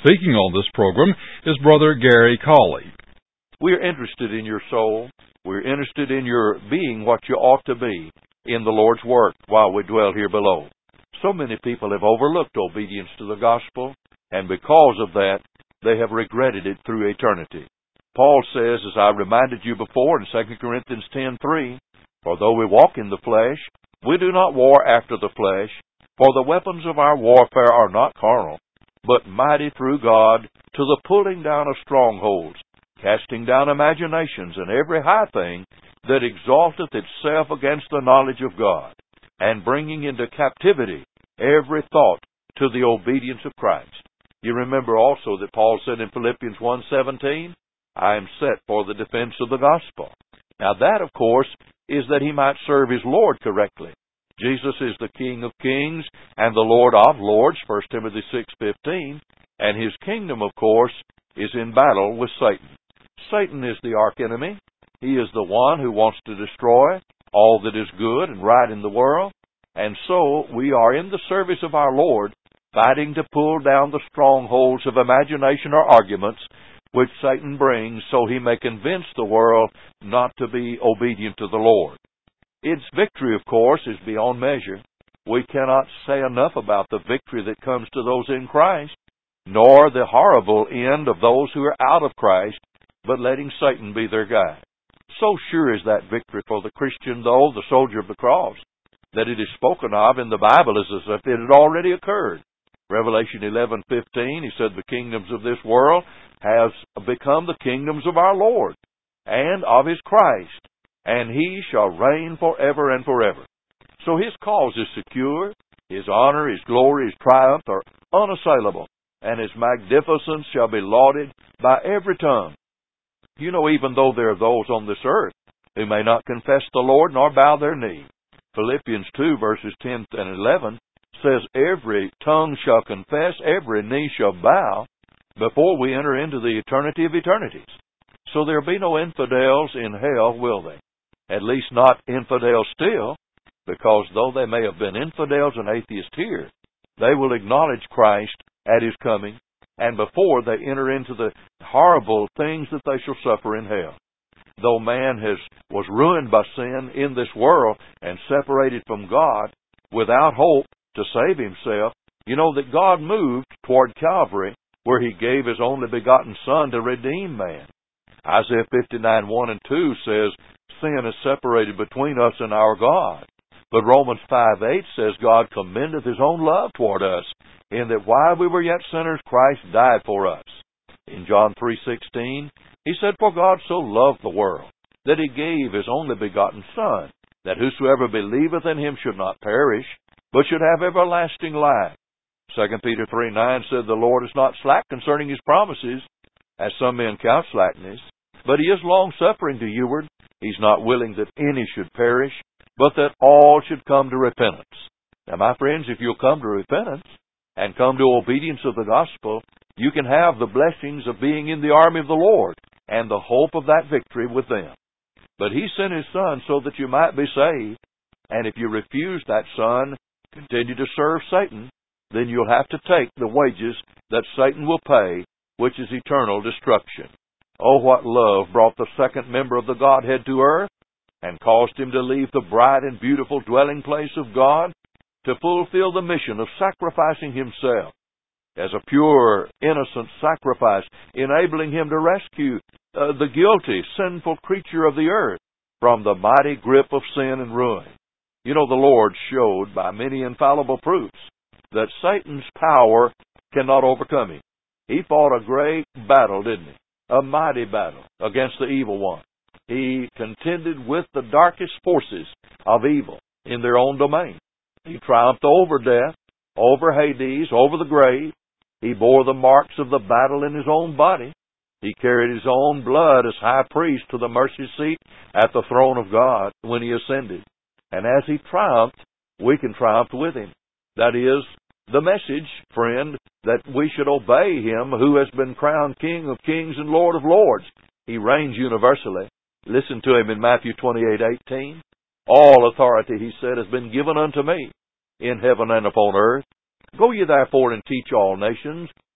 speaking on this program is Brother Gary Cawley. We're interested in your soul. We're interested in your being what you ought to be in the Lord's work while we dwell here below. So many people have overlooked obedience to the gospel, and because of that, they have regretted it through eternity. Paul says, as I reminded you before in 2 Corinthians 10:3, "For though we walk in the flesh, we do not war after the flesh, for the weapons of our warfare are not carnal, but mighty through God to the pulling down of strongholds, casting down imaginations and every high thing that exalteth itself against the knowledge of God, and bringing into captivity every thought to the obedience of Christ." You remember also that Paul said in Philippians 1:17, "I am set for the defense of the gospel." Now that, of course, is that he might serve his Lord correctly. Jesus is the King of kings and the Lord of lords, 1 Timothy 6:15, and his kingdom, of course, is in battle with Satan. Satan is the archenemy. He is the one who wants to destroy all that is good and right in the world. And so we are in the service of our Lord, fighting to pull down the strongholds of imagination or arguments which Satan brings so he may convince the world not to be obedient to the Lord. Its victory, of course, is beyond measure. We cannot say enough about the victory that comes to those in Christ, nor the horrible end of those who are out of Christ, but letting Satan be their guide. So sure is that victory for the Christian, though, the soldier of the cross, that it is spoken of in the Bible as if it had already occurred. Revelation 11:15, he said, "The kingdoms of this world has become the kingdoms of our Lord and of his Christ, and he shall reign forever and forever." So his cause is secure, his honor, his glory, his triumph are unassailable, and his magnificence shall be lauded by every tongue. You know, even though there are those on this earth who may not confess the Lord nor bow their knee, Philippians 2 verses 10 and 11 says, "Every tongue shall confess, every knee shall bow," before we enter into the eternity of eternities. So there will be no infidels in hell, will they? At least not infidels still, because though they may have been infidels and atheists here, they will acknowledge Christ at his coming, and before they enter into the horrible things that they shall suffer in hell. Though man was ruined by sin in this world and separated from God without hope to save himself, you know that God moved toward Calvary, where he gave his only begotten Son to redeem man. Isaiah 59:1 and 2 says, "Sin is separated between us and our God." But Romans 5:8 says, "God commendeth his own love toward us, in that while we were yet sinners, Christ died for us." In John 3:16, he said, "For God so loved the world, that he gave his only begotten Son, that whosoever believeth in him should not perish, but should have everlasting life." 2 Peter 3:9 said, "The Lord is not slack concerning his promises, as some men count slackness, but he is long-suffering to youward. He's not willing that any should perish, but that all should come to repentance." Now, my friends, if you'll come to repentance and come to obedience of the gospel, you can have the blessings of being in the army of the Lord and the hope of that victory with them. But he sent his Son so that you might be saved, and if you refuse that Son, continue to serve Satan, then you'll have to take the wages that Satan will pay, which is eternal destruction. Oh, what love brought the second member of the Godhead to earth and caused him to leave the bright and beautiful dwelling place of God to fulfill the mission of sacrificing himself as a pure, innocent sacrifice, enabling him to rescue the guilty, sinful creature of the earth from the mighty grip of sin and ruin. You know, the Lord showed by many infallible proofs that Satan's power cannot overcome him. He fought a great battle, didn't he? A mighty battle against the evil one. He contended with the darkest forces of evil in their own domain. He triumphed over death, over Hades, over the grave. He bore the marks of the battle in his own body. He carried his own blood as high priest to the mercy seat at the throne of God when he ascended. And as he triumphed, we can triumph with him. That is the message, friend, that we should obey him who has been crowned King of kings and Lord of lords. He reigns universally. Listen to him in Matthew 28:18. "All authority," he said, "has been given unto me in heaven and upon earth. Go ye therefore and teach all nations,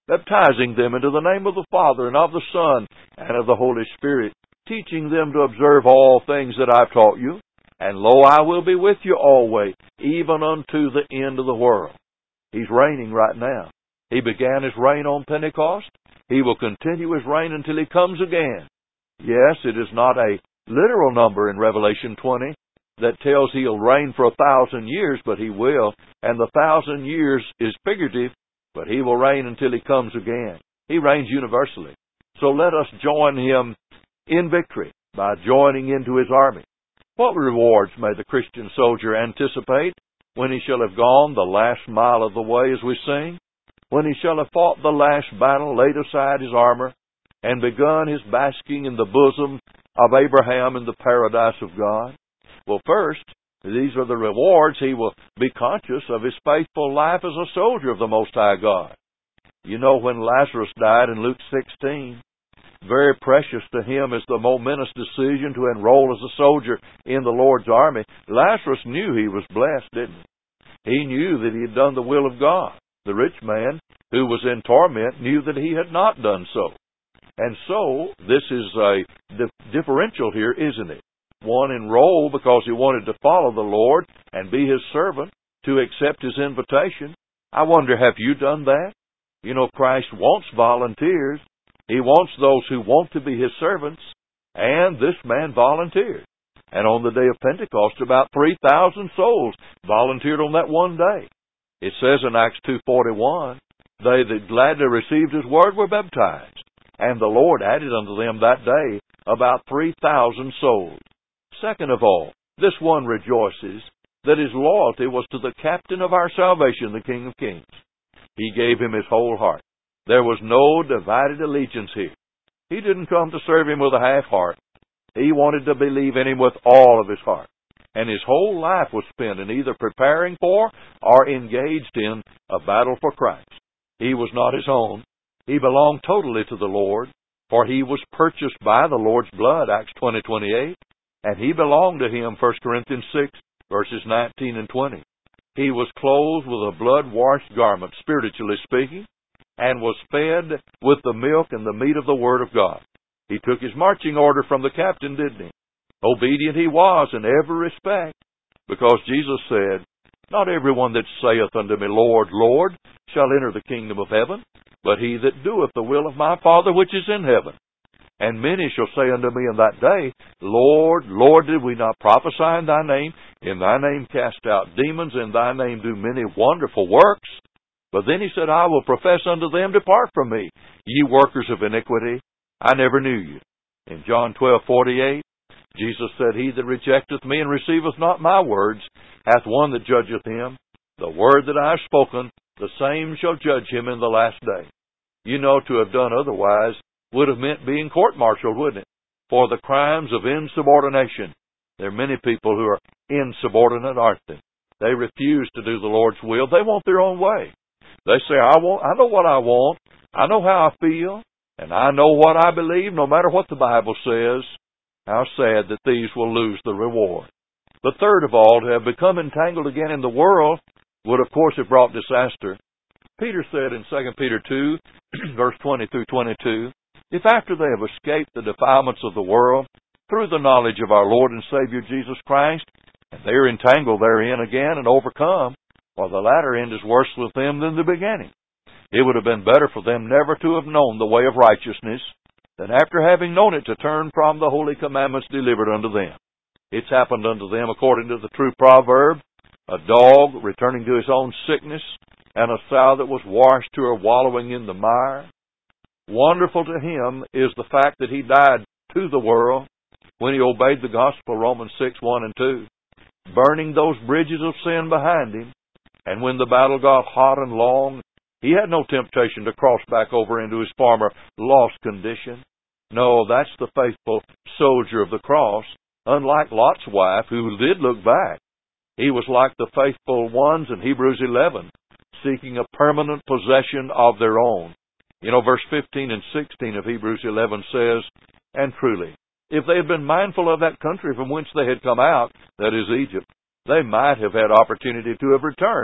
baptizing them into the name of the Father and of the Son and of the Holy Spirit, teaching them to observe all things that I've taught you. And lo, I will be with you always, even unto the end of the world. He's reigning right now. He began His reign on Pentecost. He will continue His reign until He comes again. Yes, it is not a literal number in Revelation 20 that tells He'll reign for 1,000 years, but He will. And the 1,000 years is figurative, but He will reign until He comes again. He reigns universally. So let us join Him in victory by joining into His army. What rewards may the Christian soldier anticipate when he shall have gone the last mile of the way, as we sing? When he shall have fought the last battle, laid aside his armor, and begun his basking in the bosom of Abraham in the paradise of God? Well, first, these are the rewards. He will be conscious of his faithful life as a soldier of the Most High God. You know, when Lazarus died in Luke 16, very precious to him is the momentous decision to enroll as a soldier in the Lord's army. Lazarus knew he was blessed, didn't he? He knew that he had done the will of God. The rich man, who was in torment, knew that he had not done so. And so, this is a differential here, isn't it? One enrolled because he wanted to follow the Lord and be His servant, to accept His invitation. I wonder, have you done that? You know, Christ wants volunteers. He wants those who want to be His servants, and this man volunteered. And on the day of Pentecost, about 3,000 souls volunteered on that one day. It says in Acts 2:41, they that gladly received His word were baptized, and the Lord added unto them that day about 3,000 souls. Second of all, this one rejoices that his loyalty was to the captain of our salvation, the King of Kings. He gave Him his whole heart. There was no divided allegiance here. He didn't come to serve Him with a half heart. He wanted to believe in Him with all of his heart. And his whole life was spent in either preparing for or engaged in a battle for Christ. He was not his own. He belonged totally to the Lord, for he was purchased by the Lord's blood, Acts 20:28, and he belonged to Him, 1 Corinthians 6, verses 19 and 20. He was clothed with a blood-washed garment, spiritually speaking, and was fed with the milk and the meat of the Word of God. He took his marching order from the captain, didn't he? Obedient he was in every respect, because Jesus said, not everyone that saith unto me, Lord, Lord, shall enter the kingdom of heaven, but he that doeth the will of my Father which is in heaven. And many shall say unto me in that day, Lord, Lord, did we not prophesy in Thy name? In Thy name cast out demons, in Thy name do many wonderful works. But then He said, I will profess unto them, depart from me, ye workers of iniquity. I never knew you. In John 12:48, Jesus said, He that rejecteth me and receiveth not my words hath one that judgeth him. The word that I have spoken, the same shall judge him in the last day. You know, to have done otherwise would have meant being court-martialed, wouldn't it? For the crimes of insubordination. There are many people who are insubordinate, aren't they? They refuse to do the Lord's will. They want their own way. They say, I know what I want. I know how I feel. And I know what I believe, no matter what the Bible says. How sad that these will lose the reward. But third of all, to have become entangled again in the world would, of course, have brought disaster. Peter said in 2 Peter 2, verse 20 through 22, if after they have escaped the defilements of the world, through the knowledge of our Lord and Savior Jesus Christ, and they are entangled therein again and overcome, well, the latter end is worse with them than the beginning. It would have been better for them never to have known the way of righteousness, than after having known it to turn from the holy commandments delivered unto them. It's happened unto them according to the true proverb, a dog returning to his own sickness, and a sow that was washed to her wallowing in the mire. Wonderful to him is the fact that he died to the world when he obeyed the gospel, Romans 6:1 and 2, burning those bridges of sin behind him. And when the battle got hot and long, he had no temptation to cross back over into his former lost condition. No, that's the faithful soldier of the cross, unlike Lot's wife, who did look back. He was like the faithful ones in Hebrews 11, seeking a permanent possession of their own. You know, verse 15 and 16 of Hebrews 11 says, and truly, if they had been mindful of that country from whence they had come out, that is Egypt, they might have had opportunity to have returned.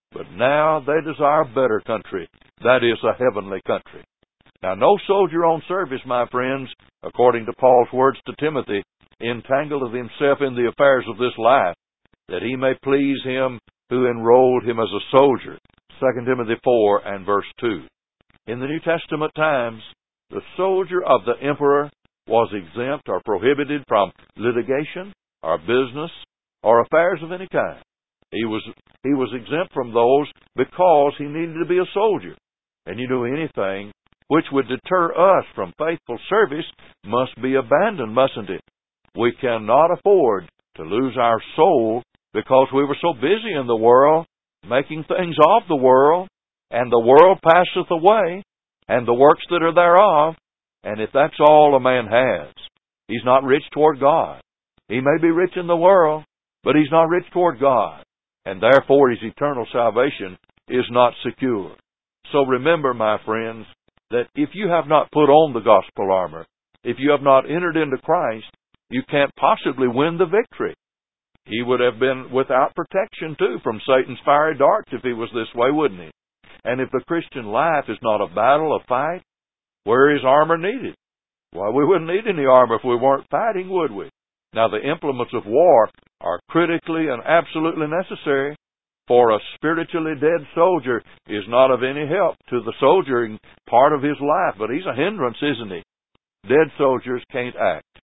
but now they desire a better country, that is, a heavenly country. Now, no soldier on service, my friends, according to Paul's words to Timothy, entangleth himself in the affairs of this life, that he may please him who enrolled him as a soldier. 2 Timothy 4 and verse 2. In the New Testament times, the soldier of the emperor was exempt or prohibited from litigation or business or affairs of any kind. He was exempt from those because he needed to be a soldier. And you know, anything which would deter us from faithful service must be abandoned, mustn't it? We cannot afford to lose our soul because we were so busy in the world, making things of the world, and the world passeth away, and the works that are thereof, and if that's all a man has, he's not rich toward God. He may be rich in the world, but he's not rich toward God, and therefore his eternal salvation is not secure. So remember, my friends, that if you have not put on the gospel armor, if you have not entered into Christ, you can't possibly win the victory. He would have been without protection, too, from Satan's fiery darts if he was this way, wouldn't he? And if the Christian life is not a battle, a fight, where is armor needed? Why, we wouldn't need any armor if we weren't fighting, would we? Now, the implements of war are critically and absolutely necessary, for a spiritually dead soldier is not of any help to the soldiering part of his life, but he's a hindrance, isn't he? Dead soldiers can't act.